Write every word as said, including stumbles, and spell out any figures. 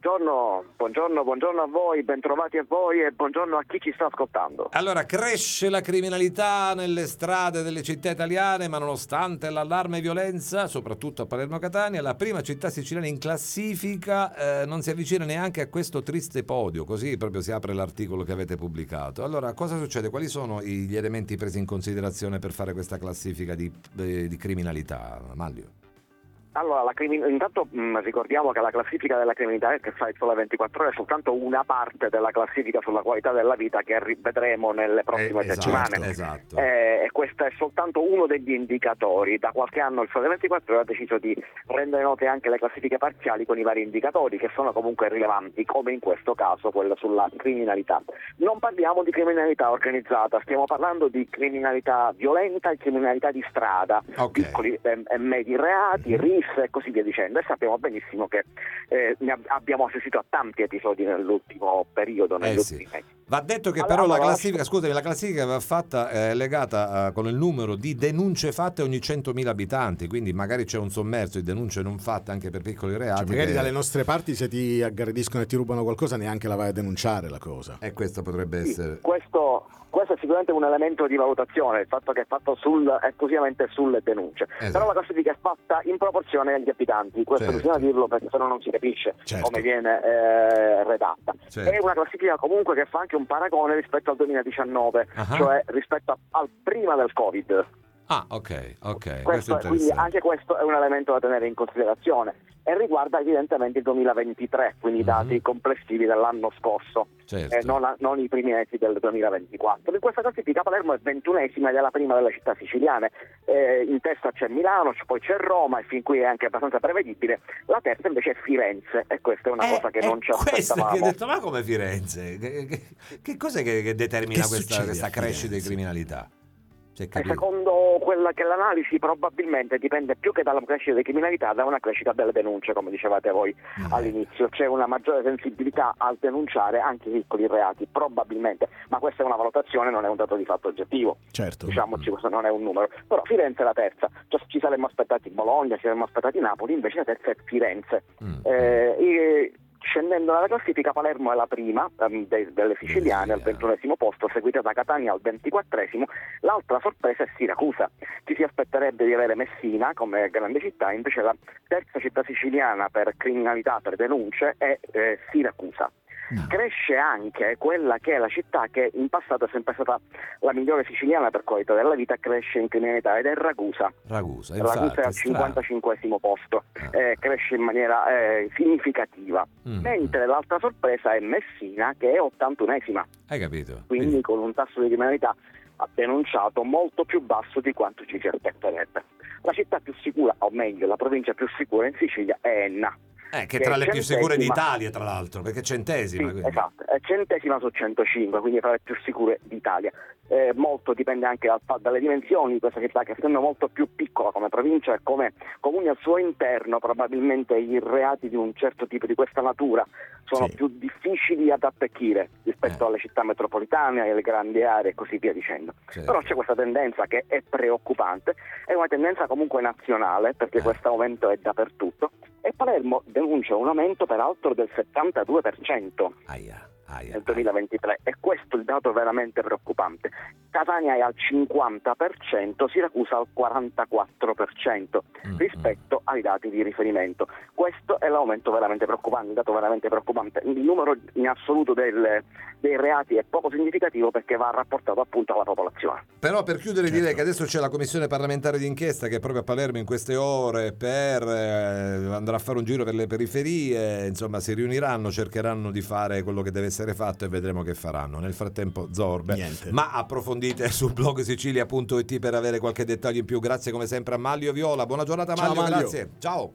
buongiorno, buongiorno, buongiorno a voi, bentrovati a voi e buongiorno a chi ci sta ascoltando. Allora, cresce la criminalità nelle strade delle città italiane, ma nonostante l'allarme e violenza, soprattutto a Palermo Catania, la prima città siciliana in classifica eh, non si avvicina neanche a questo triste podio, così proprio si apre l'articolo che avete pubblicato. Allora, cosa succede? Quali sono gli elementi presi in considerazione per fare questa classifica di, eh, di criminalità, Manlio? Allora, la crimin- intanto mh, ricordiamo che la classifica della criminalità che fa il Sole ventiquattro Ore è soltanto una parte della classifica sulla qualità della vita che ri- vedremo nelle prossime eh, esatto, settimane. Esatto. Eh, e questo è soltanto uno degli indicatori. Da qualche anno il Sole ventiquattro Ore ha deciso di rendere note anche le classifiche parziali con i vari indicatori che sono comunque rilevanti, come in questo caso quello sulla criminalità. Non parliamo di criminalità organizzata, stiamo parlando di criminalità violenta e criminalità di strada, okay. piccoli e, e medi reati, ris e così via dicendo, e sappiamo benissimo che eh, ne ab- abbiamo assistito a tanti episodi nell'ultimo periodo, negli eh ultimi sì. mesi. Va detto che allora, però allora, la classifica, scusami, la classifica va fatta è legata uh, con il numero di denunce fatte ogni centomila abitanti, quindi magari c'è un sommerso di denunce non fatte anche per piccoli reati. Cioè, magari che... dalle nostre parti se ti aggrediscono e ti rubano qualcosa neanche la vai a denunciare la cosa. E questo potrebbe sì, essere... Questo... Questo è sicuramente un elemento di valutazione, il fatto che è fatto sul, esclusivamente sulle denunce. Esatto. Però la classifica è fatta in proporzione agli abitanti, questo certo. bisogna dirlo perché sennò non si capisce certo. come viene eh, redatta. Certo. È una classifica comunque che fa anche un paragone rispetto al duemiladiciannove, uh-huh. cioè rispetto a, al prima del Covid. Ah, ok, ok. Questo, questo è quindi anche questo è un elemento da tenere in considerazione e riguarda evidentemente il duemilaventitré, quindi i dati mm-hmm. complessivi dell'anno scorso, certo. eh, non, a, non i primi mesi del duemilaventiquattro. In questa classifica Palermo è ventunesima ed è la prima delle città siciliane, eh, in testa c'è Milano, poi c'è Roma e fin qui è anche abbastanza prevedibile, la terza invece è Firenze e questa è una eh, cosa che non ci aspettavamo. Che ho detto, ma come Firenze? Che, che, che cos'è che, che determina che questa, questa crescita di criminalità? E secondo quella che l'analisi probabilmente dipende più che dalla crescita di criminalità da una crescita delle denunce, come dicevate voi mm. all'inizio. C'è una maggiore sensibilità al denunciare anche i piccoli reati, probabilmente, ma questa è una valutazione, non è un dato di fatto oggettivo. Certo. Diciamoci, questo non è un numero. Però Firenze è la terza, cioè, ci saremmo aspettati Bologna, ci saremmo aspettati Napoli, invece la terza è Firenze. Mm. Eh, e, Scendendo dalla classifica, Palermo è la prima um, de- delle siciliane al ventunesimo posto, seguita da Catania al ventiquattresimo. L'altra sorpresa è Siracusa. Ci si aspetterebbe di avere Messina come grande città, invece la terza città siciliana per criminalità, per denunce, è eh, Siracusa. No. Cresce anche quella che è la città che in passato è sempre stata la migliore siciliana per qualità della vita, cresce in criminalità ed è Ragusa. Ragusa, infatti, Ragusa è al cinquantacinquesimo posto, ah. eh, cresce in maniera eh, significativa, mm. mentre l'altra sorpresa è Messina che è ottantunesima. Hai capito? Quindi, Quindi con un tasso di criminalità denunciato molto più basso di quanto ci si aspetterebbe. La città più sicura, o meglio la provincia più sicura in Sicilia è Enna. Eh, che, che tra le più sicure d'Italia, tra l'altro, perché centesima. Sì, esatto, è centesima su centocinque, quindi tra le più sicure d'Italia. Eh, molto dipende anche dal, dalle dimensioni di questa città, che essendo molto più piccola come provincia e come comune al suo interno, probabilmente i reati di un certo tipo di questa natura sono sì. più difficili ad attecchire rispetto eh. alle città metropolitane, alle grandi aree e così via dicendo. Certo. Però c'è questa tendenza che è preoccupante, è una tendenza comunque nazionale, perché eh. questo aumento è dappertutto, e Palermo denuncia un aumento peraltro del settantadue per cento. Aia. Aia, nel duemilaventitré, e questo è il dato veramente preoccupante. Catania è al cinquanta per cento, Siracusa al quarantaquattro per cento mm-hmm. rispetto ai dati di riferimento. Questo è l'aumento veramente preoccupante, il dato veramente preoccupante. Il numero in assoluto del, dei reati è poco significativo perché va rapportato appunto alla popolazione. Però per chiudere certo. direi che adesso c'è la commissione parlamentare d'inchiesta che è proprio a Palermo in queste ore per eh, andrà a fare un giro per le periferie, insomma si riuniranno, cercheranno di fare quello che deve essere fatto e vedremo che faranno. Nel frattempo Zorbe, Niente. ma approfondite su blog sicilia punto it per avere qualche dettaglio in più. Grazie come sempre a Manlio Viola, buona giornata Manlio, Ciao, Manlio. Grazie, ciao.